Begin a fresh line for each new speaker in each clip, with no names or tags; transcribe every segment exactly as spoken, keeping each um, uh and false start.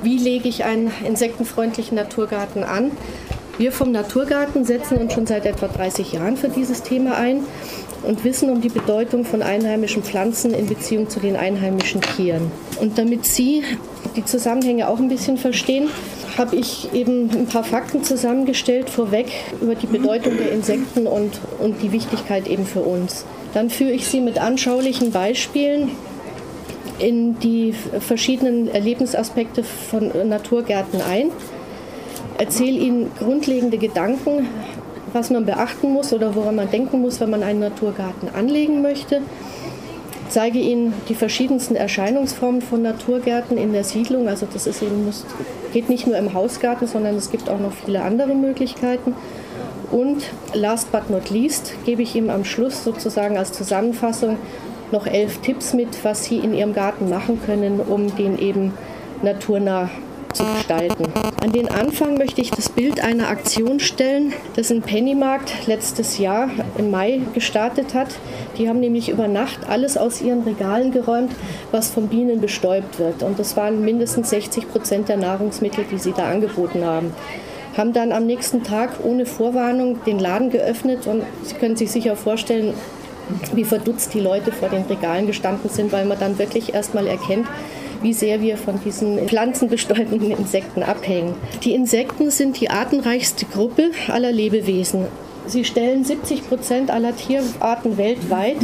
Wie lege ich einen insektenfreundlichen Naturgarten an? Wir vom Naturgarten setzen uns schon seit etwa dreißig Jahren für dieses Thema ein und wissen um die Bedeutung von einheimischen Pflanzen in Beziehung zu den einheimischen Tieren. Und damit Sie die Zusammenhänge auch ein bisschen verstehen, habe ich eben ein paar Fakten zusammengestellt vorweg über die Bedeutung der Insekten und, und die Wichtigkeit eben für uns. Dann führe ich Sie mit anschaulichen Beispielen in die verschiedenen Erlebnisaspekte von Naturgärten ein, erzähle Ihnen grundlegende Gedanken, was man beachten muss oder woran man denken muss, wenn man einen Naturgarten anlegen möchte, zeige Ihnen die verschiedensten Erscheinungsformen von Naturgärten in der Siedlung, also das ist eben, muss, geht nicht nur im Hausgarten, sondern es gibt auch noch viele andere Möglichkeiten. Und last but not least gebe ich Ihnen am Schluss sozusagen als Zusammenfassung noch elf Tipps mit, was Sie in Ihrem Garten machen können, um den eben naturnah zu gestalten. An den Anfang möchte ich das Bild einer Aktion stellen, das ein Pennymarkt letztes Jahr im Mai gestartet hat. Die haben nämlich über Nacht alles aus ihren Regalen geräumt, was von Bienen bestäubt wird. Und das waren mindestens sechzig Prozent der Nahrungsmittel, die sie da angeboten haben. Haben dann am nächsten Tag ohne Vorwarnung den Laden geöffnet und Sie können sich sicher vorstellen, wie verdutzt die Leute vor den Regalen gestanden sind, weil man dann wirklich erstmal erkennt, wie sehr wir von diesen pflanzenbestäubenden Insekten abhängen. Die Insekten sind die artenreichste Gruppe aller Lebewesen. Sie stellen siebzig Prozent aller Tierarten weltweit.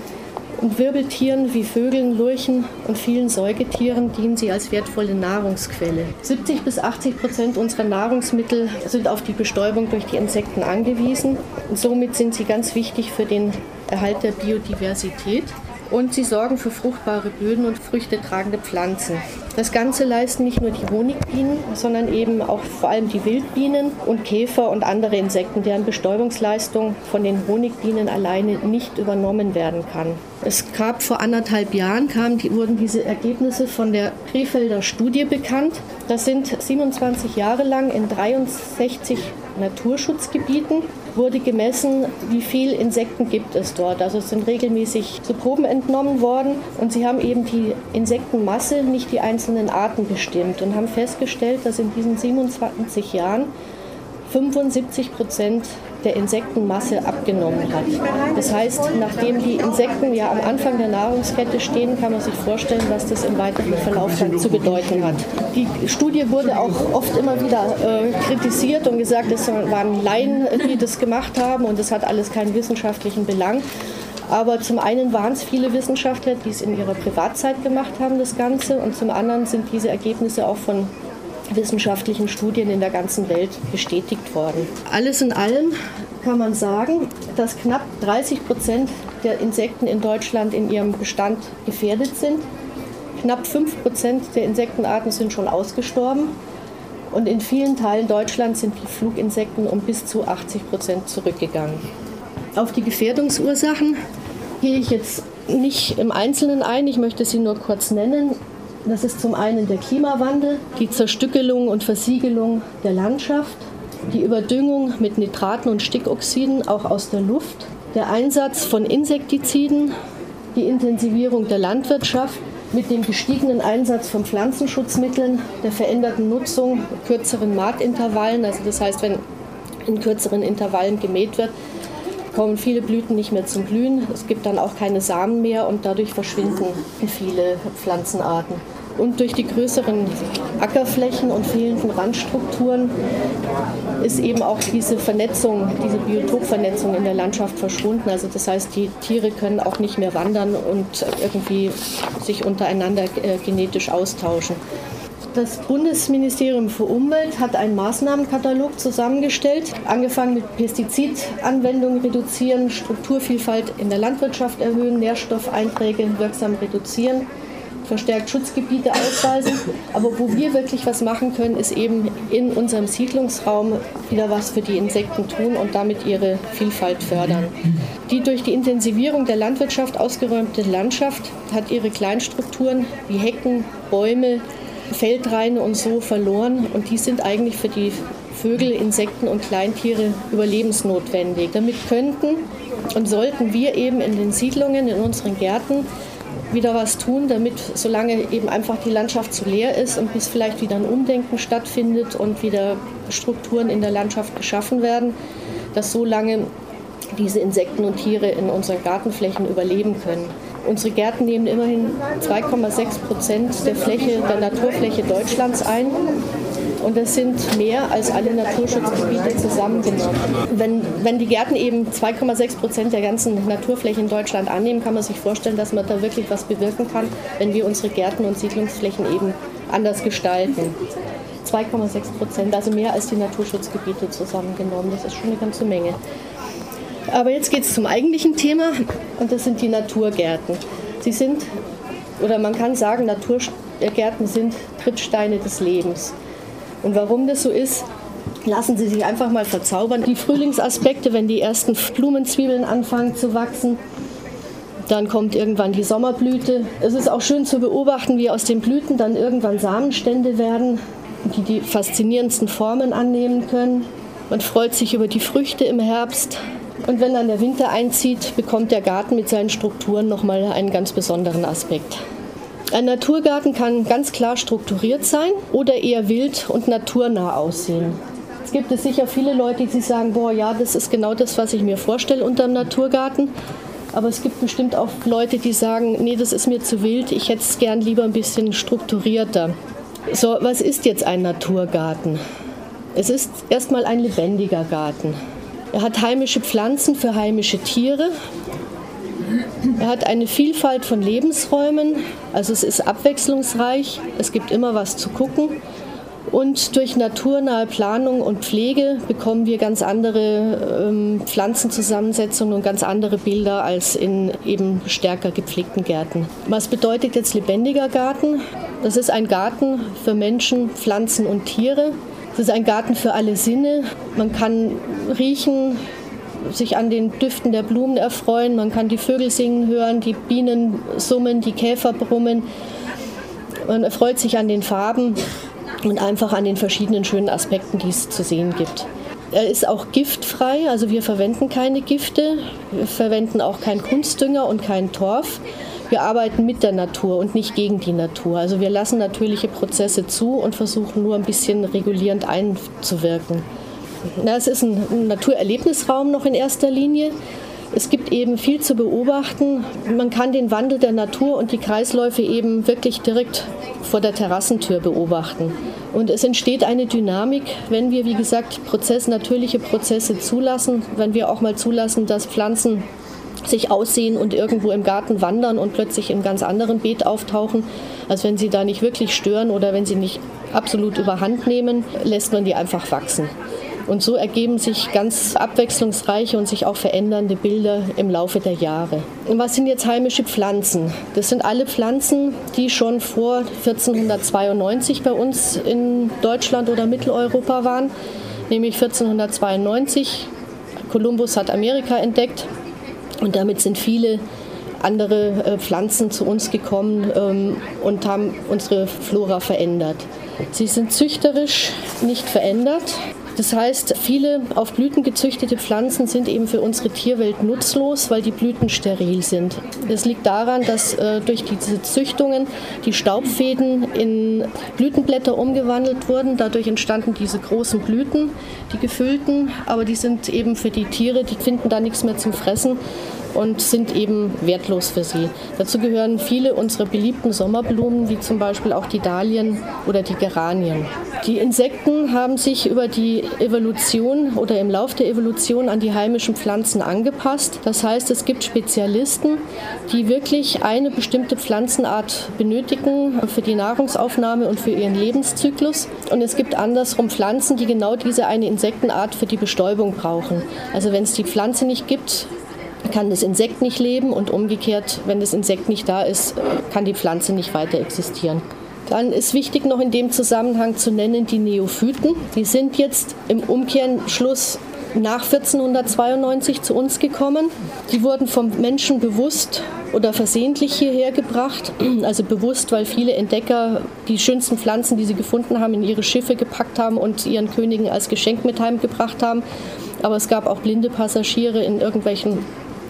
Und Wirbeltieren wie Vögeln, Lurchen und vielen Säugetieren dienen sie als wertvolle Nahrungsquelle. siebzig bis achtzig Prozent unserer Nahrungsmittel sind auf die Bestäubung durch die Insekten angewiesen. Und somit sind sie ganz wichtig für den Erhalt der Biodiversität. Und sie sorgen für fruchtbare Böden und früchtetragende Pflanzen. Das Ganze leisten nicht nur die Honigbienen, sondern eben auch vor allem die Wildbienen und Käfer und andere Insekten, deren Bestäubungsleistung von den Honigbienen alleine nicht übernommen werden kann. Es gab vor anderthalb Jahren, kamen die, wurden diese Ergebnisse von der Krefelder Studie bekannt. Das sind siebenundzwanzig Jahre lang in dreiundsechzig Naturschutzgebieten wurde gemessen, wie viele Insekten gibt es dort. Also es sind regelmäßig zu Proben entnommen worden und sie haben eben die Insektenmasse, nicht die einzelnen Arten bestimmt und haben festgestellt, dass in diesen siebenundzwanzig Jahren fünfundsiebzig Prozent der Insektenmasse abgenommen hat. Das heißt, nachdem die Insekten ja am Anfang der Nahrungskette stehen, kann man sich vorstellen, was das im weiteren Verlauf dann zu bedeuten hat. Die Studie wurde auch oft immer wieder äh, kritisiert und gesagt, es waren Laien, die das gemacht haben und das hat alles keinen wissenschaftlichen Belang. Aber zum einen waren es viele Wissenschaftler, die es in ihrer Privatzeit gemacht haben, das Ganze, und zum anderen sind diese Ergebnisse auch von wissenschaftlichen Studien in der ganzen Welt bestätigt worden. Alles in allem kann man sagen, dass knapp dreißig Prozent der Insekten in Deutschland in ihrem Bestand gefährdet sind. Knapp fünf Prozent der Insektenarten sind schon ausgestorben. Und in vielen Teilen Deutschlands sind die Fluginsekten um bis zu achtzig Prozent zurückgegangen. Auf die Gefährdungsursachen gehe ich jetzt nicht im Einzelnen ein, ich möchte sie nur kurz nennen. Das ist zum einen der Klimawandel, die Zerstückelung und Versiegelung der Landschaft, die Überdüngung mit Nitraten und Stickoxiden auch aus der Luft, der Einsatz von Insektiziden, die Intensivierung der Landwirtschaft mit dem gestiegenen Einsatz von Pflanzenschutzmitteln, der veränderten Nutzung, kürzeren Mahtintervallen, also das heißt, wenn in kürzeren Intervallen gemäht wird, kommen viele Blüten nicht mehr zum Blühen. Es gibt dann auch keine Samen mehr und dadurch verschwinden viele Pflanzenarten. Und durch die größeren Ackerflächen und fehlenden Randstrukturen ist eben auch diese Vernetzung, diese Biotopvernetzung in der Landschaft verschwunden. Also das heißt, die Tiere können auch nicht mehr wandern und irgendwie sich untereinander äh, genetisch austauschen. Das Bundesministerium für Umwelt hat einen Maßnahmenkatalog zusammengestellt, angefangen mit Pestizidanwendung reduzieren, Strukturvielfalt in der Landwirtschaft erhöhen, Nährstoffeinträge wirksam reduzieren, verstärkt Schutzgebiete ausweisen. Aber wo wir wirklich was machen können, ist eben in unserem Siedlungsraum wieder was für die Insekten tun und damit ihre Vielfalt fördern. Die durch die Intensivierung der Landwirtschaft ausgeräumte Landschaft hat ihre Kleinstrukturen wie Hecken, Bäume, Feldraine und so verloren und die sind eigentlich für die Vögel, Insekten und Kleintiere überlebensnotwendig. Damit könnten und sollten wir eben in den Siedlungen, in unseren Gärten wieder was tun, damit, solange eben einfach die Landschaft zu leer ist und bis vielleicht wieder ein Umdenken stattfindet und wieder Strukturen in der Landschaft geschaffen werden, dass so lange diese Insekten und Tiere in unseren Gartenflächen überleben können. Unsere Gärten nehmen immerhin zwei Komma sechs Prozent der Fläche, der Naturfläche Deutschlands ein. Und das sind mehr als alle Naturschutzgebiete zusammengenommen. Wenn, wenn die Gärten eben zwei Komma sechs Prozent der ganzen Naturfläche in Deutschland annehmen, kann man sich vorstellen, dass man da wirklich was bewirken kann, wenn wir unsere Gärten und Siedlungsflächen eben anders gestalten. zwei Komma sechs Prozent, also mehr als die Naturschutzgebiete zusammengenommen. Das ist schon eine ganze Menge. Aber jetzt geht es zum eigentlichen Thema, und das sind die Naturgärten. Sie sind, oder man kann sagen, Naturgärten sind Trittsteine des Lebens. Und warum das so ist, lassen Sie sich einfach mal verzaubern. Die Frühlingsaspekte, wenn die ersten Blumenzwiebeln anfangen zu wachsen, dann kommt irgendwann die Sommerblüte. Es ist auch schön zu beobachten, wie aus den Blüten dann irgendwann Samenstände werden, die die faszinierendsten Formen annehmen können. Man freut sich über die Früchte im Herbst. Und wenn dann der Winter einzieht, bekommt der Garten mit seinen Strukturen nochmal einen ganz besonderen Aspekt. Ein Naturgarten kann ganz klar strukturiert sein oder eher wild und naturnah aussehen. Es gibt es sicher viele Leute, die sagen, boah, ja, das ist genau das, was ich mir vorstelle unter einem Naturgarten. Aber es gibt bestimmt auch Leute, die sagen, nee, das ist mir zu wild, ich hätte es gern lieber ein bisschen strukturierter. So, was ist jetzt ein Naturgarten? Es ist erstmal ein lebendiger Garten. Er hat heimische Pflanzen für heimische Tiere. Er hat eine Vielfalt von Lebensräumen, also es ist abwechslungsreich, es gibt immer was zu gucken. Und durch naturnahe Planung und Pflege bekommen wir ganz andere ähm, Pflanzenzusammensetzungen und ganz andere Bilder als in eben stärker gepflegten Gärten. Was bedeutet jetzt lebendiger Garten? Das ist ein Garten für Menschen, Pflanzen und Tiere. Es ist ein Garten für alle Sinne. Man kann riechen, sich an den Düften der Blumen erfreuen. Man kann die Vögel singen hören, die Bienen summen, die Käfer brummen. Man erfreut sich an den Farben und einfach an den verschiedenen schönen Aspekten, die es zu sehen gibt. Er ist auch giftfrei, also wir verwenden keine Gifte. Wir verwenden auch keinen Kunstdünger und keinen Torf. Wir arbeiten mit der Natur und nicht gegen die Natur. Also wir lassen natürliche Prozesse zu und versuchen nur ein bisschen regulierend einzuwirken. Es ist ein Naturerlebnisraum noch in erster Linie. Es gibt eben viel zu beobachten. Man kann den Wandel der Natur und die Kreisläufe eben wirklich direkt vor der Terrassentür beobachten. Und es entsteht eine Dynamik, wenn wir, wie gesagt, Prozess, natürliche Prozesse zulassen, wenn wir auch mal zulassen, dass Pflanzen sich aussehen und irgendwo im Garten wandern und plötzlich im ganz anderen Beet auftauchen, als wenn sie da nicht wirklich stören oder wenn sie nicht absolut überhand nehmen, lässt man die einfach wachsen. Und so ergeben sich ganz abwechslungsreiche und sich auch verändernde Bilder im Laufe der Jahre. Und was sind jetzt heimische Pflanzen? Das sind alle Pflanzen, die schon vor vierzehnhundertzweiundneunzig bei uns in Deutschland oder Mitteleuropa waren, nämlich vierzehnhundertzweiundneunzig. Kolumbus hat Amerika entdeckt und damit sind viele andere äh, Pflanzen zu uns gekommen ähm, und haben unsere Flora verändert. Sie sind züchterisch nicht verändert. Das heißt, viele auf Blüten gezüchtete Pflanzen sind eben für unsere Tierwelt nutzlos, weil die Blüten steril sind. Das liegt daran, dass äh, durch diese Züchtungen die Staubfäden in Blütenblätter umgewandelt wurden. Dadurch entstanden diese großen Blüten, die gefüllten, aber die sind eben für die Tiere, die finden da nichts mehr zum Fressen und sind eben wertlos für sie. Dazu gehören viele unserer beliebten Sommerblumen, wie zum Beispiel auch die Dahlien oder die Geranien. Die Insekten haben sich über die Evolution oder im Lauf der Evolution an die heimischen Pflanzen angepasst. Das heißt, es gibt Spezialisten, die wirklich eine bestimmte Pflanzenart benötigen für die Nahrungsaufnahme und für ihren Lebenszyklus. Und es gibt andersrum Pflanzen, die genau diese eine Insektenart für die Bestäubung brauchen. Also wenn es die Pflanze nicht gibt, kann das Insekt nicht leben und umgekehrt, wenn das Insekt nicht da ist, kann die Pflanze nicht weiter existieren. Dann ist wichtig noch in dem Zusammenhang zu nennen die Neophyten. Die sind jetzt im Umkehrschluss nach vierzehnhundertzweiundneunzig zu uns gekommen. Die wurden vom Menschen bewusst oder versehentlich hierher gebracht. Also bewusst, weil viele Entdecker die schönsten Pflanzen, die sie gefunden haben, in ihre Schiffe gepackt haben und ihren Königen als Geschenk mit heimgebracht haben. Aber es gab auch blinde Passagiere in irgendwelchen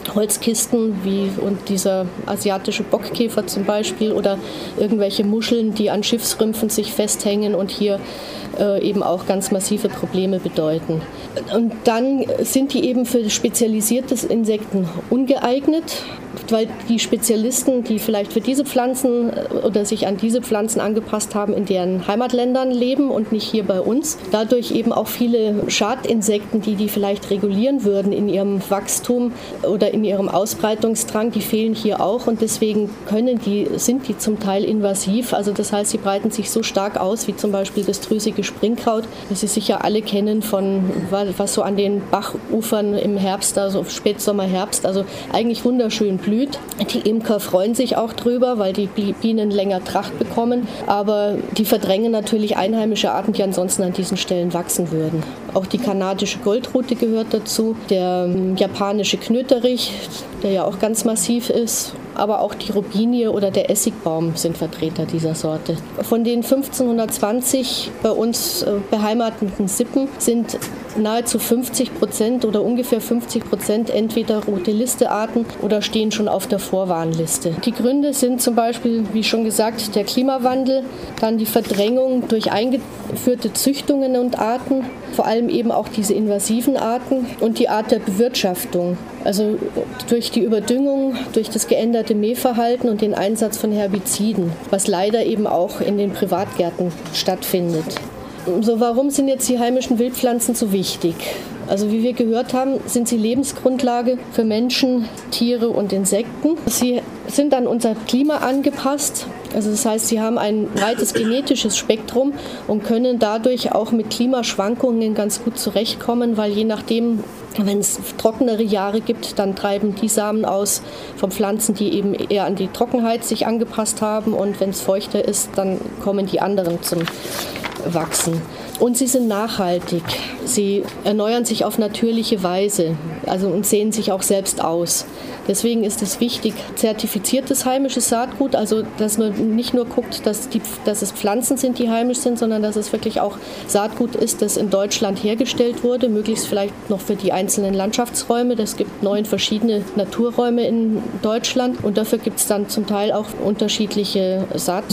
Holzkisten wie und dieser asiatische Bockkäfer zum Beispiel oder irgendwelche Muscheln, die an Schiffsrümpfen sich festhängen und hier äh, eben auch ganz massive Probleme bedeuten. Und dann sind die eben für spezialisierte Insekten ungeeignet, weil die Spezialisten, die vielleicht für diese Pflanzen oder sich an diese Pflanzen angepasst haben, in deren Heimatländern leben und nicht hier bei uns. Dadurch eben auch viele Schadinsekten, die die vielleicht regulieren würden in ihrem Wachstum oder in ihrem Ausbreitungsdrang, die fehlen hier auch und deswegen können die, sind die zum Teil invasiv. Also das heißt, sie breiten sich so stark aus, wie zum Beispiel das drüsige Springkraut, das Sie sicher alle kennen von was so an den Bachufern im Herbst, also Spätsommer, Herbst, also eigentlich wunderschön blüht. Die Imker freuen sich auch drüber, weil die Bienen länger Tracht bekommen, aber die verdrängen natürlich einheimische Arten, die ansonsten an diesen Stellen wachsen würden. Auch die kanadische Goldrute gehört dazu, der japanische Knöterich, der ja auch ganz massiv ist, aber auch die Robinie oder der Essigbaum sind Vertreter dieser Sorte. Von den fünfzehnhundertzwanzig bei uns beheimateten Sippen sind nahezu fünfzig Prozent oder ungefähr fünfzig Prozent entweder rote Listearten oder stehen schon auf der Vorwarnliste. Die Gründe sind zum Beispiel, wie schon gesagt, der Klimawandel, dann die Verdrängung durch eingeführte Züchtungen und Arten, vor allem eben auch diese invasiven Arten und die Art der Bewirtschaftung. Also durch die Überdüngung, durch das geänderte Mähverhalten und den Einsatz von Herbiziden, was leider eben auch in den Privatgärten stattfindet. So, warum sind jetzt die heimischen Wildpflanzen so wichtig? Also wie wir gehört haben, sind sie Lebensgrundlage für Menschen, Tiere und Insekten. Sie sind an unser Klima angepasst. Also das heißt, sie haben ein breites genetisches Spektrum und können dadurch auch mit Klimaschwankungen ganz gut zurechtkommen, weil je nachdem, wenn es trockenere Jahre gibt, dann treiben die Samen aus von Pflanzen, die eben eher an die Trockenheit sich angepasst haben und wenn es feuchter ist, dann kommen die anderen zum Wachsen. Und sie sind nachhaltig. Sie erneuern sich auf natürliche Weise, also und sehen sich auch selbst aus. Deswegen ist es wichtig, zertifiziertes heimisches Saatgut, also dass man nicht nur guckt, dass, die, dass es Pflanzen sind, die heimisch sind, sondern dass es wirklich auch Saatgut ist, das in Deutschland hergestellt wurde, möglichst vielleicht noch für die einzelnen Landschaftsräume. Es gibt neun verschiedene Naturräume in Deutschland und dafür gibt es dann zum Teil auch unterschiedliche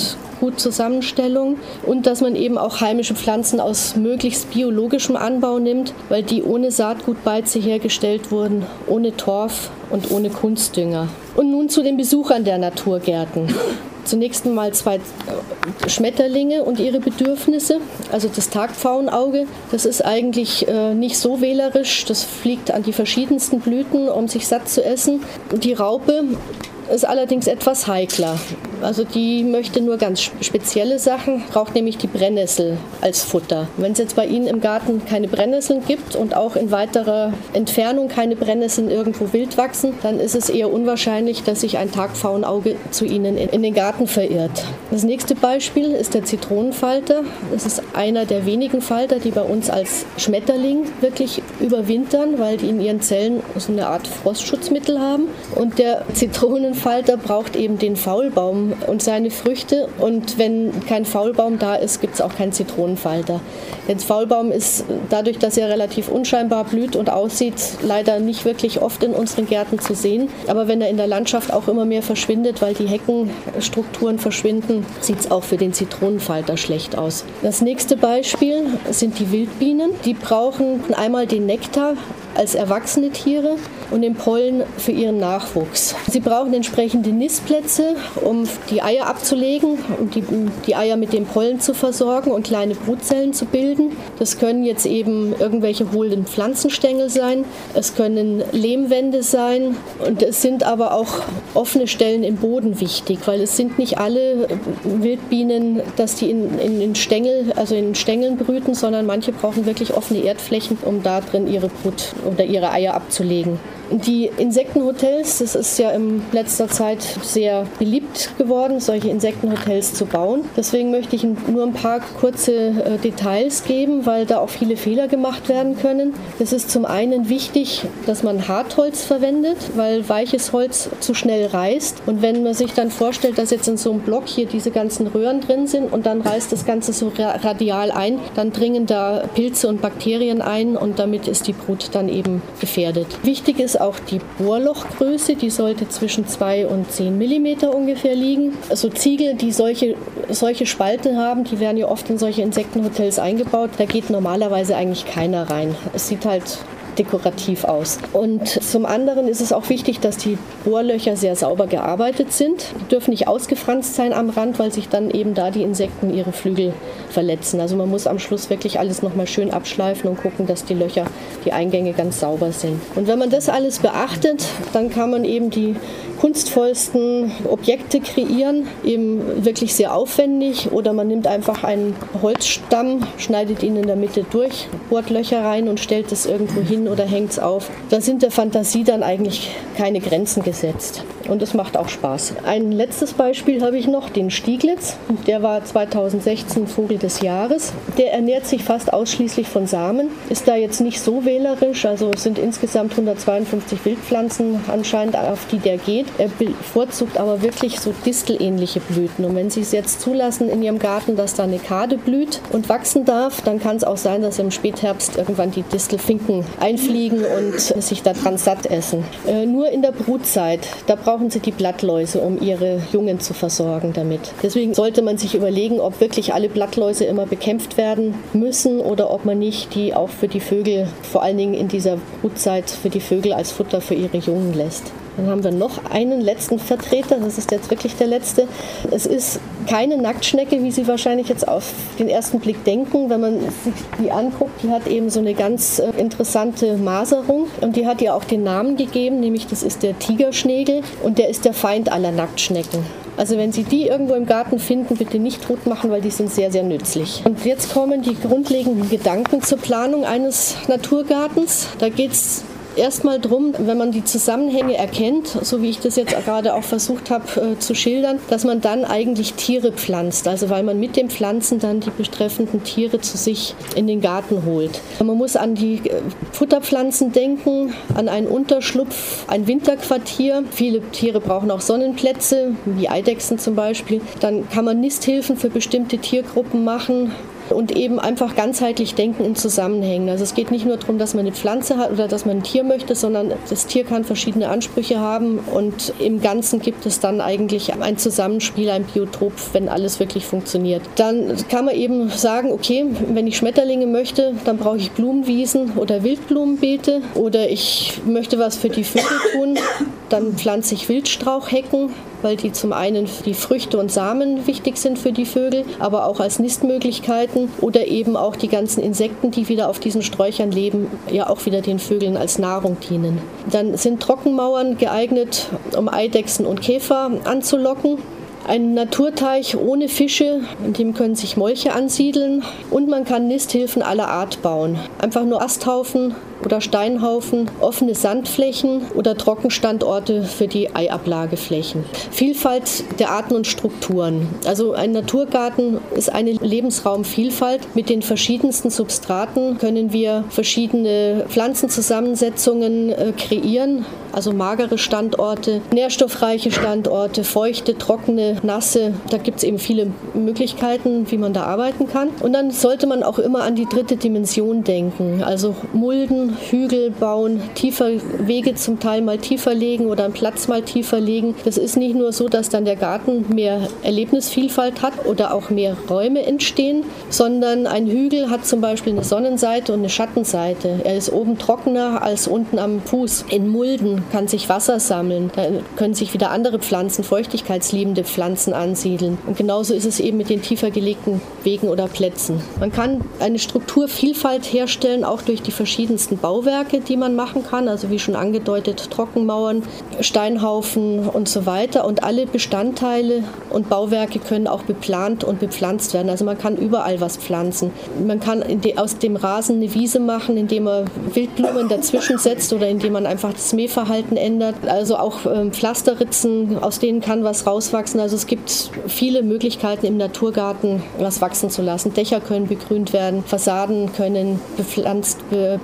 Saatgutzusammenstellungen und dass man eben auch heimische Pflanzen aus möglichst biologischem Anbau nimmt, weil die ohne Saatgutbeize hergestellt wurden, ohne Torf und ohne Kunstdünger. Und nun zu den Besuchern der Naturgärten. Zunächst einmal zwei Schmetterlinge und ihre Bedürfnisse. Also das Tagpfauenauge, das ist eigentlich äh, nicht so wählerisch. Das fliegt an die verschiedensten Blüten, um sich satt zu essen. Die Raupe ist allerdings etwas heikler. Also die möchte nur ganz spezielle Sachen, braucht nämlich die Brennnessel als Futter. Wenn es jetzt bei Ihnen im Garten keine Brennnesseln gibt und auch in weiterer Entfernung keine Brennnesseln irgendwo wild wachsen, dann ist es eher unwahrscheinlich, dass sich ein Tagpfauenauge zu Ihnen in den Garten verirrt. Das nächste Beispiel ist der Zitronenfalter. Das ist einer der wenigen Falter, die bei uns als Schmetterling wirklich überwintern, weil die in ihren Zellen so eine Art Frostschutzmittel haben. Und der Zitronenfalter braucht eben den Faulbaum und seine Früchte und wenn kein Faulbaum da ist, gibt es auch keinen Zitronenfalter. Der Faulbaum ist dadurch, dass er relativ unscheinbar blüht und aussieht, leider nicht wirklich oft in unseren Gärten zu sehen. Aber wenn er in der Landschaft auch immer mehr verschwindet, weil die Heckenstrukturen verschwinden, sieht es auch für den Zitronenfalter schlecht aus. Das nächste Beispiel sind die Wildbienen. Die brauchen einmal den Nektar als erwachsene Tiere und den Pollen für ihren Nachwuchs. Sie brauchen entsprechende Nistplätze, um die Eier abzulegen, um die, die Eier mit dem Pollen zu versorgen und kleine Brutzellen zu bilden. Das können jetzt eben irgendwelche hohlen Pflanzenstängel sein, es können Lehmwände sein und es sind aber auch offene Stellen im Boden wichtig, weil es sind nicht alle Wildbienen, dass die in, in, in Stängel, also in Stängeln brüten, sondern manche brauchen wirklich offene Erdflächen, um da drin ihre Brut oder ihre Eier abzulegen. Die Insektenhotels, das ist ja in letzter Zeit sehr beliebt geworden, solche Insektenhotels zu bauen. Deswegen möchte ich nur ein paar kurze äh, Details geben, weil da auch viele Fehler gemacht werden können. Es ist zum einen wichtig, dass man Hartholz verwendet, weil weiches Holz zu schnell reißt. Und wenn man sich dann vorstellt, dass jetzt in so einem Block hier diese ganzen Röhren drin sind und dann reißt das Ganze so radial ein, dann dringen da Pilze und Bakterien ein und damit ist die Brut dann eben gefährdet. Wichtig ist auch die Bohrlochgröße, die sollte zwischen zwei und zehn Millimeter ungefähr liegen. Also Ziegel, die solche, solche Spalten haben, die werden ja oft in solche Insektenhotels eingebaut, da geht normalerweise eigentlich keiner rein. Es sieht halt dekorativ aus. Und zum anderen ist es auch wichtig, dass die Bohrlöcher sehr sauber gearbeitet sind. Die dürfen nicht ausgefranst sein am Rand, weil sich dann eben da die Insekten ihre Flügel verletzen. Also man muss am Schluss wirklich alles nochmal schön abschleifen und gucken, dass die Löcher, die Eingänge ganz sauber sind. Und wenn man das alles beachtet, dann kann man eben die kunstvollsten Objekte kreieren, eben wirklich sehr aufwendig, oder man nimmt einfach einen Holzstamm, schneidet ihn in der Mitte durch, bohrt Löcher rein und stellt es irgendwo hin oder hängt es auf. Da sind der Fantasie dann eigentlich keine Grenzen gesetzt und es macht auch Spaß. Ein letztes Beispiel habe ich noch, den Stieglitz. Der war zweitausendsechzehn Vogel des Jahres. Der ernährt sich fast ausschließlich von Samen, ist da jetzt nicht so wählerisch, also es sind insgesamt hundertzweiundfünfzig Wildpflanzen anscheinend, auf die der geht. Er bevorzugt aber wirklich so distelähnliche Blüten. Und wenn Sie es jetzt zulassen in Ihrem Garten, dass da eine Kade blüht und wachsen darf, dann kann es auch sein, dass im Spätherbst irgendwann die Distelfinken einfliegen und sich daran satt essen. Äh, nur in der Brutzeit, da brauchen Sie die Blattläuse, um ihre Jungen zu versorgen damit. Deswegen sollte man sich überlegen, ob wirklich alle Blattläuse immer bekämpft werden müssen oder ob man nicht die auch für die Vögel, vor allen Dingen in dieser Brutzeit, für die Vögel als Futter für ihre Jungen lässt. Dann haben wir noch einen letzten Vertreter, das ist jetzt wirklich der letzte. Es ist keine Nacktschnecke, wie Sie wahrscheinlich jetzt auf den ersten Blick denken. Wenn man sich die anguckt, die hat eben so eine ganz interessante Maserung und die hat ihr auch den Namen gegeben, nämlich das ist der Tigerschnägel und der ist der Feind aller Nacktschnecken. Also wenn Sie die irgendwo im Garten finden, bitte nicht tot machen, weil die sind sehr, sehr nützlich. Und jetzt kommen die grundlegenden Gedanken zur Planung eines Naturgartens. Da geht es erstmal drum, wenn man die Zusammenhänge erkennt, so wie ich das jetzt gerade auch versucht habe äh, zu schildern, dass man dann eigentlich Tiere pflanzt. Also weil man mit dem Pflanzen dann die betreffenden Tiere zu sich in den Garten holt. Man muss an die äh, Futterpflanzen denken, an einen Unterschlupf, ein Winterquartier. Viele Tiere brauchen auch Sonnenplätze, wie Eidechsen zum Beispiel. Dann kann man Nisthilfen für bestimmte Tiergruppen machen. Und eben einfach ganzheitlich denken in Zusammenhängen. Also es geht nicht nur darum, dass man eine Pflanze hat oder dass man ein Tier möchte, sondern das Tier kann verschiedene Ansprüche haben und im Ganzen gibt es dann eigentlich ein Zusammenspiel, ein Biotop, wenn alles wirklich funktioniert. Dann kann man eben sagen, okay, wenn ich Schmetterlinge möchte, dann brauche ich Blumenwiesen oder Wildblumenbeete oder ich möchte was für die Vögel tun, dann pflanze ich Wildstrauchhecken, weil die zum einen die Früchte und Samen wichtig sind für die Vögel, aber auch als Nistmöglichkeiten oder eben auch die ganzen Insekten, die wieder auf diesen Sträuchern leben, ja auch wieder den Vögeln als Nahrung dienen. Dann sind Trockenmauern geeignet, um Eidechsen und Käfer anzulocken. Ein Naturteich ohne Fische, in dem können sich Molche ansiedeln und man kann Nisthilfen aller Art bauen. Einfach nur Asthaufen oder Steinhaufen, offene Sandflächen oder Trockenstandorte für die Eiablageflächen. Vielfalt der Arten und Strukturen. Also ein Naturgarten ist eine Lebensraumvielfalt. Mit den verschiedensten Substraten können wir verschiedene Pflanzenzusammensetzungen äh, kreieren. Also magere Standorte, nährstoffreiche Standorte, feuchte, trockene, nasse. Da gibt es eben viele Möglichkeiten, wie man da arbeiten kann. Und dann sollte man auch immer an die dritte Dimension denken. Also Mulden, Hügel bauen, tiefer Wege zum Teil mal tiefer legen oder einen Platz mal tiefer legen. Das ist nicht nur so, dass dann der Garten mehr Erlebnisvielfalt hat oder auch mehr Räume entstehen, sondern ein Hügel hat zum Beispiel eine Sonnenseite und eine Schattenseite. Er ist oben trockener als unten am Fuß. In Mulden kann sich Wasser sammeln. Da können sich wieder andere Pflanzen, feuchtigkeitsliebende Pflanzen ansiedeln. Und genauso ist es eben mit den tiefer gelegten Wegen oder Plätzen. Man kann eine Strukturvielfalt herstellen, auch durch die verschiedensten Bauwerke, die man machen kann. Also wie schon angedeutet, Trockenmauern, Steinhaufen und so weiter. Und alle Bestandteile und Bauwerke können auch beplant und bepflanzt werden. Also man kann überall was pflanzen. Man kann aus dem Rasen eine Wiese machen, indem man Wildblumen dazwischen setzt oder indem man einfach das Mähverhalten ändert. Also auch ähm, Pflasterritzen, aus denen kann was rauswachsen. Also es gibt viele Möglichkeiten im Naturgarten, was wachsen zu lassen. Dächer können begrünt werden, Fassaden können bepflanzt, be- bewachsen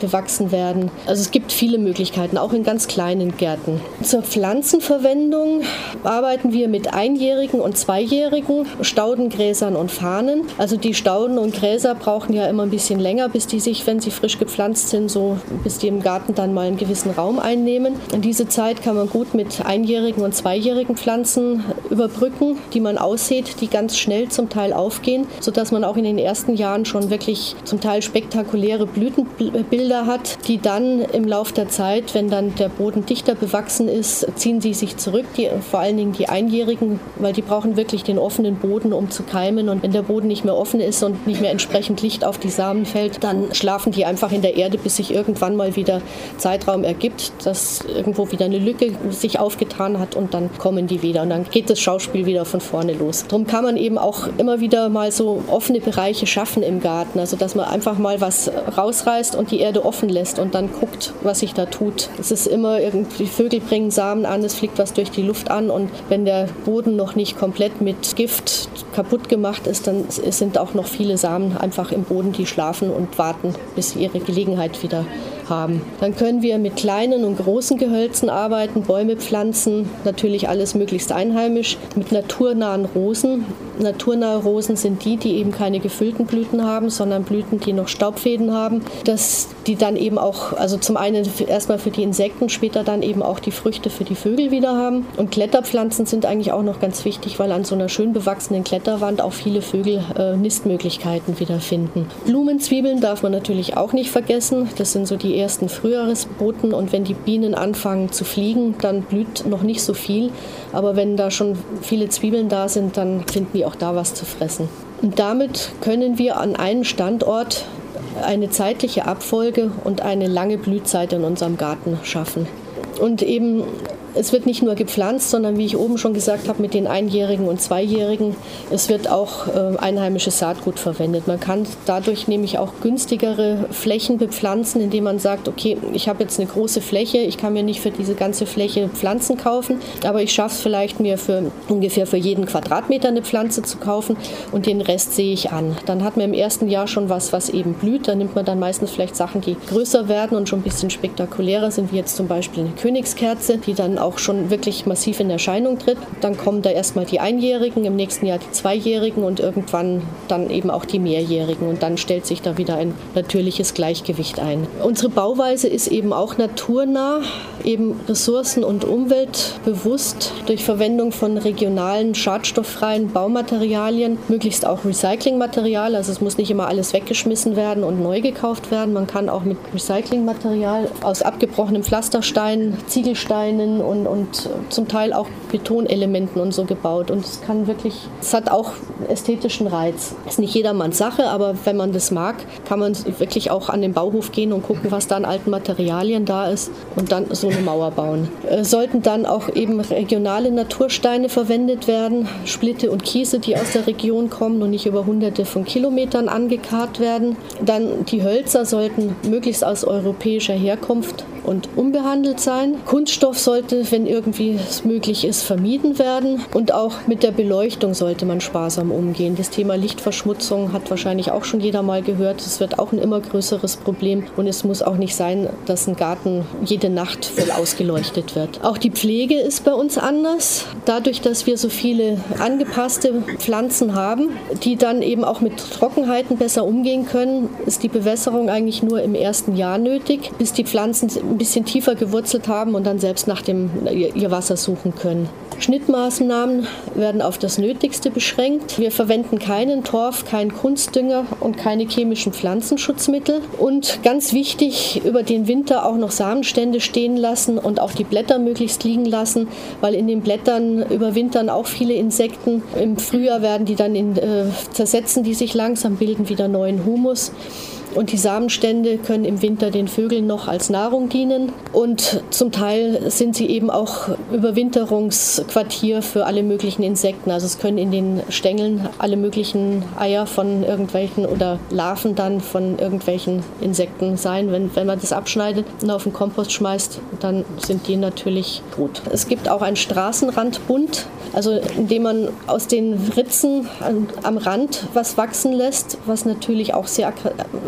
gelassen werden. Also es gibt viele Möglichkeiten, auch in ganz kleinen Gärten. Zur Pflanzenverwendung arbeiten wir mit einjährigen und zweijährigen Staudengräsern und Farnen. Also die Stauden und Gräser brauchen ja immer ein bisschen länger, bis die sich, wenn sie frisch gepflanzt sind, so bis die im Garten dann mal einen gewissen Raum einnehmen. In diese Zeit kann man gut mit einjährigen und zweijährigen Pflanzen überbrücken, die man aussät, die ganz schnell zum Teil aufgehen, sodass man auch in den ersten Jahren schon wirklich zum Teil spektakuläre Blütenbilder hat, die dann im Laufe der Zeit, wenn dann der Boden dichter bewachsen ist, ziehen sie sich zurück, die, vor allen Dingen die Einjährigen, weil die brauchen wirklich den offenen Boden, um zu keimen. Und wenn der Boden nicht mehr offen ist und nicht mehr entsprechend Licht auf die Samen fällt, dann schlafen die einfach in der Erde, bis sich irgendwann mal wieder Zeitraum ergibt, dass irgendwo wieder eine Lücke sich aufgetan hat und dann kommen die wieder und dann geht das Schauspiel wieder von vorne los. Darum kann man eben auch immer wieder mal so offene Bereiche schaffen im Garten, also dass man einfach mal was rausreißt und die Erde offen lässt und dann guckt, was sich da tut. Es ist immer irgendwie, Vögel bringen Samen an, es fliegt was durch die Luft an und wenn der Boden noch nicht komplett mit Gift kaputt gemacht ist, dann sind auch noch viele Samen einfach im Boden, die schlafen und warten, bis sie ihre Gelegenheit wieder haben. Dann können wir mit kleinen und großen Gehölzen arbeiten, Bäume pflanzen, natürlich alles möglichst einheimisch, mit naturnahen Rosen. Naturnahe Rosen sind die, die eben keine gefüllten Blüten haben, sondern Blüten, die noch Staubfäden haben, dass die dann eben auch, also zum einen erstmal für die Insekten, später dann eben auch die Früchte für die Vögel wieder haben. Und Kletterpflanzen sind eigentlich auch noch ganz wichtig, weil an so einer schön bewachsenen Kletterwand auch viele Vögel äh, Nistmöglichkeiten wiederfinden. Blumenzwiebeln darf man natürlich auch nicht vergessen. Das sind so die ersten Frühjahresboten und wenn die Bienen anfangen zu fliegen, dann blüht noch nicht so viel. Aber wenn da schon viele Zwiebeln da sind, dann finden die auch da was zu fressen. Und damit können wir an einem Standort eine zeitliche Abfolge und eine lange Blühzeit in unserem Garten schaffen. Und eben es wird nicht nur gepflanzt, sondern wie ich oben schon gesagt habe, mit den Einjährigen und Zweijährigen, es wird auch äh, einheimisches Saatgut verwendet. Man kann dadurch nämlich auch günstigere Flächen bepflanzen, indem man sagt, okay, ich habe jetzt eine große Fläche, ich kann mir nicht für diese ganze Fläche Pflanzen kaufen, aber ich schaffe es vielleicht, mir für ungefähr für jeden Quadratmeter eine Pflanze zu kaufen und den Rest sehe ich an. Dann hat man im ersten Jahr schon was, was eben blüht. Da nimmt man dann meistens vielleicht Sachen, die größer werden und schon ein bisschen spektakulärer sind, wie jetzt zum Beispiel eine Königskerze, die dann auch schon wirklich massiv in Erscheinung tritt. Dann kommen da erstmal die Einjährigen, im nächsten Jahr die Zweijährigen und irgendwann dann eben auch die Mehrjährigen. Und dann stellt sich da wieder ein natürliches Gleichgewicht ein. Unsere Bauweise ist eben auch naturnah, eben ressourcen- und umweltbewusst durch Verwendung von regionalen, schadstofffreien Baumaterialien, möglichst auch Recyclingmaterial. Also es muss nicht immer alles weggeschmissen werden und neu gekauft werden. Man kann auch mit Recyclingmaterial aus abgebrochenem Pflasterstein, Ziegelsteinen und, und zum Teil auch Betonelementen und so gebaut. Und es kann wirklich, es hat auch ästhetischen Reiz. Ist nicht jedermanns Sache, aber wenn man das mag, kann man wirklich auch an den Bauhof gehen und gucken, was da an alten Materialien da ist und dann so eine Mauer bauen. Äh, sollten dann auch eben regionale Natursteine verwendet werden, Splitte und Kiese, die aus der Region kommen und nicht über hunderte von Kilometern angekarrt werden. Dann die Hölzer sollten möglichst aus europäischer Herkunft und unbehandelt sein. Kunststoff sollte, wenn irgendwie es möglich ist, vermieden werden. Und auch mit der Beleuchtung sollte man sparsam umgehen. Das Thema Lichtverschmutzung hat wahrscheinlich auch schon jeder mal gehört. Es wird auch ein immer größeres Problem. Und es muss auch nicht sein, dass ein Garten jede Nacht voll ausgeleuchtet wird. Auch die Pflege ist bei uns anders. Dadurch, dass wir so viele angepasste Pflanzen haben, die dann eben auch mit Trockenheiten besser umgehen können, ist die Bewässerung eigentlich nur im ersten Jahr nötig, bis die Pflanzen ein bisschen tiefer gewurzelt haben und dann selbst nach dem ihr Wasser suchen können. Schnittmaßnahmen werden auf das Nötigste beschränkt. Wir verwenden keinen Torf, keinen Kunstdünger und keine chemischen Pflanzenschutzmittel. Und ganz wichtig, über den Winter auch noch Samenstände stehen lassen und auch die Blätter möglichst liegen lassen, weil in den Blättern überwintern auch viele Insekten. Im Frühjahr werden die dann in, äh, zersetzen die sich langsam, bilden wieder neuen Humus. Und die Samenstände können im Winter den Vögeln noch als Nahrung dienen. Und zum Teil sind sie eben auch Überwinterungsquartier für alle möglichen Insekten. Also es können in den Stängeln alle möglichen Eier von irgendwelchen oder Larven dann von irgendwelchen Insekten sein. Wenn, wenn man das abschneidet und auf den Kompost schmeißt, dann sind die natürlich tot. Es gibt auch einen Straßenrandbund, also indem man aus den Ritzen am Rand was wachsen lässt, was natürlich auch sehr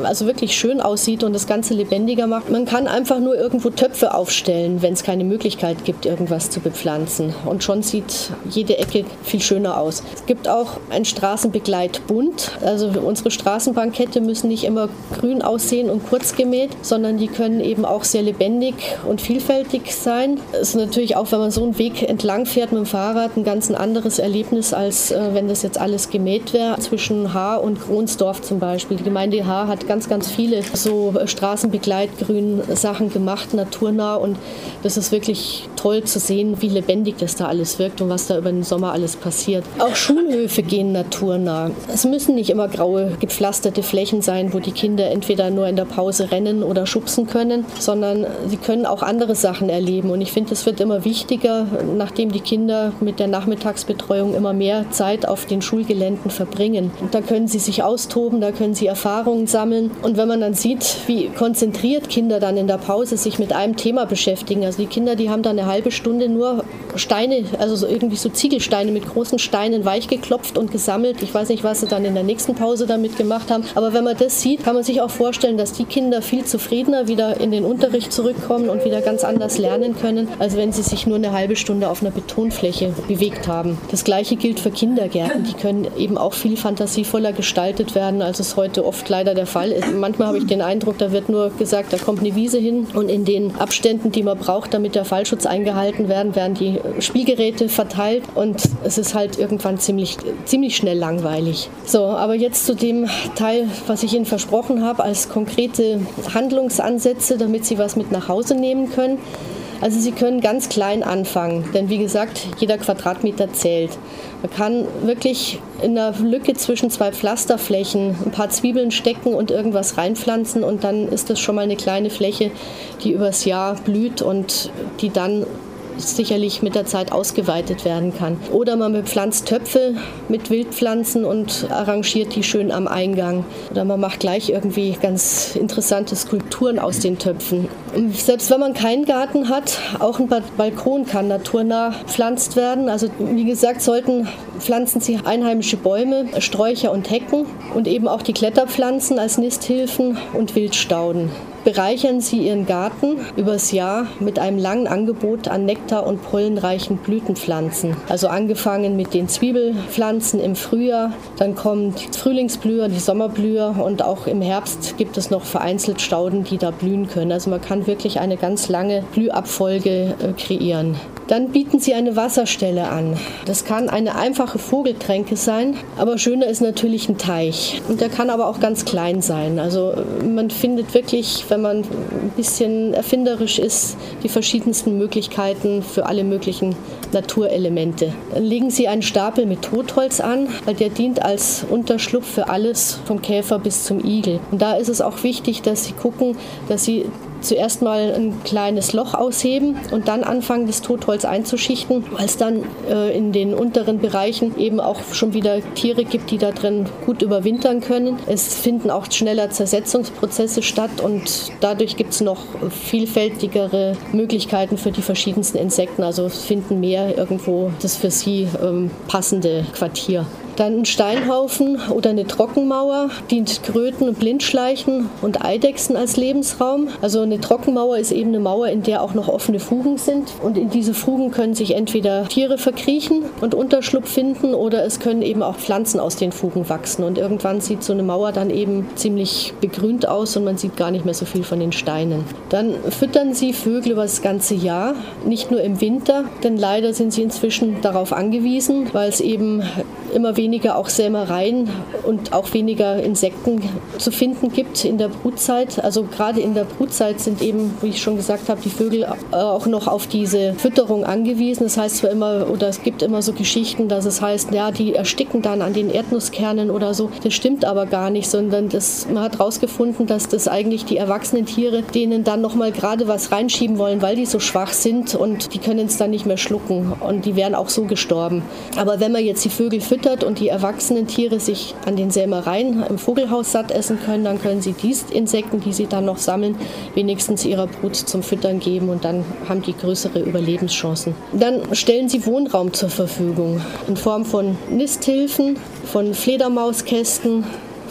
also wirklich schön aussieht und das Ganze lebendiger macht. Man kann einfach nur irgendwo Töpfe aufstellen, wenn es keine Möglichkeit gibt, irgendwas zu bepflanzen. Und schon sieht jede Ecke viel schöner aus. Es gibt auch ein Straßenbegleitbund. Also unsere Straßenbankette müssen nicht immer grün aussehen und kurz gemäht, sondern die können eben auch sehr lebendig und vielfältig sein. Es ist natürlich auch, wenn man so einen Weg entlang fährt mit dem Fahrrad, ein ganz anderes Erlebnis, als äh, wenn das jetzt alles gemäht wäre. Zwischen Haar und Kronsdorf zum Beispiel. Die Gemeinde Haar hat ganz, ganz viele so Straßenbegleitgrün Sachen gemacht, naturnah, und das ist wirklich toll zu sehen, wie lebendig das da alles wirkt und was da über den Sommer alles passiert. Auch Schulhöfe gehen naturnah. Es müssen nicht immer graue, gepflasterte Flächen sein, wo die Kinder entweder nur in der Pause rennen oder schubsen können, sondern sie können auch andere Sachen erleben. Und ich finde, es wird immer wichtiger, nachdem die Kinder mit der Nachmittagsbetreuung immer mehr Zeit auf den Schulgeländen verbringen. Und da können sie sich austoben, da können sie Erfahrungen sammeln. Und wenn man dann sieht, wie konzentriert Kinder dann in der Pause sich mit einem Thema beschäftigen. Also die Kinder, die haben dann eine halbe Stunde nur Steine, also so irgendwie so Ziegelsteine mit großen Steinen weich geklopft und gesammelt. Ich weiß nicht, was sie dann in der nächsten Pause damit gemacht haben. Aber wenn man das sieht, kann man sich auch vorstellen, dass die Kinder viel zufriedener wieder in den Unterricht zurückkommen und wieder ganz anders lernen können, als wenn sie sich nur eine halbe Stunde auf einer Betonfläche bewegt haben. Das Gleiche gilt für Kindergärten. Die können eben auch viel fantasievoller gestaltet werden, als es heute oft leider der Fall ist. Manchmal habe ich den Eindruck, da wird nur gesagt, da kommt eine Wiese hin und in den Abständen, die man braucht, damit der Fallschutz eingehalten werden, werden die Spielgeräte verteilt und es ist halt irgendwann ziemlich, ziemlich schnell langweilig. So, aber jetzt zu dem Teil, was ich Ihnen versprochen habe, als konkrete Handlungsansätze, damit Sie was mit nach Hause nehmen können. Also Sie können ganz klein anfangen, denn wie gesagt, jeder Quadratmeter zählt. Man kann wirklich in einer Lücke zwischen zwei Pflasterflächen ein paar Zwiebeln stecken und irgendwas reinpflanzen und dann ist das schon mal eine kleine Fläche, die übers Jahr blüht und die dann sicherlich mit der Zeit ausgeweitet werden kann. Oder man bepflanzt Töpfe mit Wildpflanzen und arrangiert die schön am Eingang. Oder man macht gleich irgendwie ganz interessante Skulpturen aus den Töpfen. Und selbst wenn man keinen Garten hat, auch ein Balkon kann naturnah gepflanzt werden. Also wie gesagt, sollten pflanzen Sie einheimische Bäume, Sträucher und Hecken und eben auch die Kletterpflanzen als Nisthilfen und Wildstauden. Bereichern Sie Ihren Garten übers Jahr mit einem langen Angebot an nektar- und pollenreichen Blütenpflanzen. Also angefangen mit den Zwiebelpflanzen im Frühjahr, dann kommen die Frühlingsblüher, die Sommerblüher und auch im Herbst gibt es noch vereinzelt Stauden, die da blühen können. Also man kann wirklich eine ganz lange Blühabfolge äh, kreieren. Dann bieten Sie eine Wasserstelle an. Das kann eine einfache Vogeltränke sein, aber schöner ist natürlich ein Teich. Und der kann aber auch ganz klein sein. Also man findet wirklich, wenn man ein bisschen erfinderisch ist, die verschiedensten Möglichkeiten für alle möglichen Naturelemente. Dann legen Sie einen Stapel mit Totholz an, weil der dient als Unterschlupf für alles, vom Käfer bis zum Igel. Und da ist es auch wichtig, dass Sie gucken, dass Sie zuerst mal ein kleines Loch ausheben und dann anfangen, das Totholz einzuschichten, weil es dann äh, in den unteren Bereichen eben auch schon wieder Tiere gibt, die da drin gut überwintern können. Es finden auch schneller Zersetzungsprozesse statt und dadurch gibt es noch vielfältigere Möglichkeiten für die verschiedensten Insekten. Also finden mehr irgendwo das für sie ähm, passende Quartier. Dann ein Steinhaufen oder eine Trockenmauer dient Kröten und Blindschleichen und Eidechsen als Lebensraum. Also eine Trockenmauer ist eben eine Mauer, in der auch noch offene Fugen sind. Und in diese Fugen können sich entweder Tiere verkriechen und Unterschlupf finden oder es können eben auch Pflanzen aus den Fugen wachsen. Und irgendwann sieht so eine Mauer dann eben ziemlich begrünt aus und man sieht gar nicht mehr so viel von den Steinen. Dann füttern Sie Vögel über das ganze Jahr, nicht nur im Winter, denn leider sind sie inzwischen darauf angewiesen, weil es eben immer weniger weniger auch Sämereien und auch weniger Insekten zu finden gibt in der Brutzeit. Also gerade in der Brutzeit sind eben, wie ich schon gesagt habe, die Vögel auch noch auf diese Fütterung angewiesen. Das heißt zwar immer, oder es gibt immer so Geschichten, dass es heißt, ja, die ersticken dann an den Erdnusskernen oder so. Das stimmt aber gar nicht, sondern das, man hat herausgefunden, dass das eigentlich die erwachsenen Tiere denen dann nochmal gerade was reinschieben wollen, weil die so schwach sind und die können es dann nicht mehr schlucken und die wären auch so gestorben. Aber wenn man jetzt die Vögel füttert und die erwachsenen Tiere sich an den Sämereien im Vogelhaus satt essen können, dann können sie die Insekten, die sie dann noch sammeln, wenigstens ihrer Brut zum Füttern geben und dann haben die größere Überlebenschancen. Dann stellen sie Wohnraum zur Verfügung in Form von Nisthilfen, von Fledermauskästen,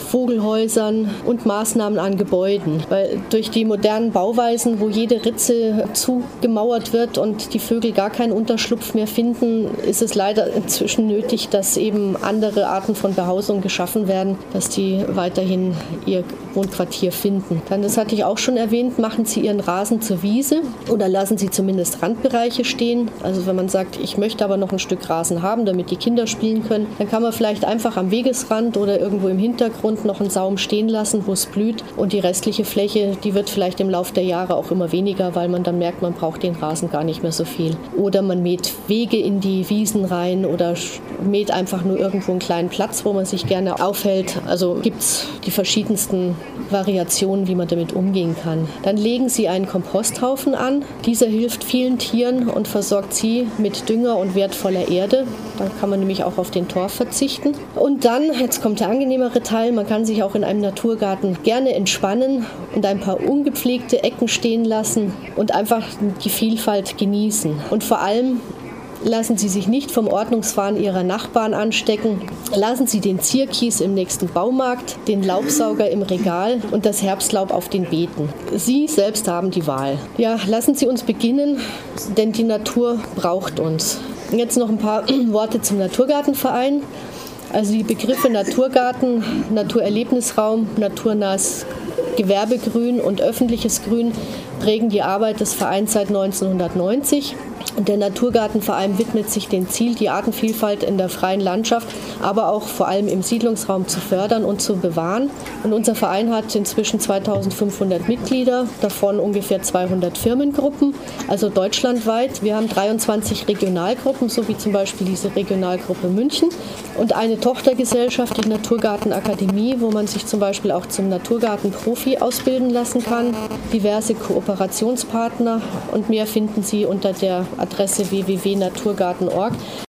Vogelhäusern und Maßnahmen an Gebäuden. Weil durch die modernen Bauweisen, wo jede Ritze zugemauert wird und die Vögel gar keinen Unterschlupf mehr finden, ist es leider inzwischen nötig, dass eben andere Arten von Behausung geschaffen werden, dass die weiterhin ihr Wohnquartier finden. Dann, das hatte ich auch schon erwähnt, machen Sie Ihren Rasen zur Wiese oder lassen Sie zumindest Randbereiche stehen. Also wenn man sagt, ich möchte aber noch ein Stück Rasen haben, damit die Kinder spielen können, dann kann man vielleicht einfach am Wegesrand oder irgendwo im Hintergrund noch einen Saum stehen lassen, wo es blüht, und die restliche Fläche, die wird vielleicht im Laufe der Jahre auch immer weniger, weil man dann merkt, man braucht den Rasen gar nicht mehr so viel. Oder man mäht Wege in die Wiesen rein oder mäht einfach nur irgendwo einen kleinen Platz, wo man sich gerne aufhält. Also gibt es die verschiedensten Variationen, wie man damit umgehen kann. Dann legen Sie einen Komposthaufen an. Dieser hilft vielen Tieren und versorgt sie mit Dünger und wertvoller Erde. Dann kann man nämlich auch auf den Torf verzichten. Und dann, jetzt kommt der angenehmere Teil, man kann sich auch in einem Naturgarten gerne entspannen und ein paar ungepflegte Ecken stehen lassen und einfach die Vielfalt genießen. Und vor allem lassen Sie sich nicht vom Ordnungswahn Ihrer Nachbarn anstecken. Lassen Sie den Zierkies im nächsten Baumarkt, den Laubsauger im Regal und das Herbstlaub auf den Beeten. Sie selbst haben die Wahl. Ja, lassen Sie uns beginnen, denn die Natur braucht uns. Jetzt noch ein paar Worte zum Naturgartenverein. Also die Begriffe Naturgarten, Naturerlebnisraum, naturnahes Gewerbegrün und öffentliches Grün prägen die Arbeit des Vereins seit neunzehnhundertneunzig. Und der Naturgartenverein widmet sich dem Ziel, die Artenvielfalt in der freien Landschaft, aber auch vor allem im Siedlungsraum zu fördern und zu bewahren. Und unser Verein hat inzwischen zweitausendfünfhundert Mitglieder, davon ungefähr zweihundert Firmengruppen, also deutschlandweit. Wir haben dreiundzwanzig Regionalgruppen, so wie zum Beispiel diese Regionalgruppe München, und eine Tochtergesellschaft, die Naturgartenakademie, wo man sich zum Beispiel auch zum Naturgartenprofi ausbilden lassen kann, diverse Kooperationspartner, und mehr finden Sie unter der Adresse w w w punkt naturgarten punkt org.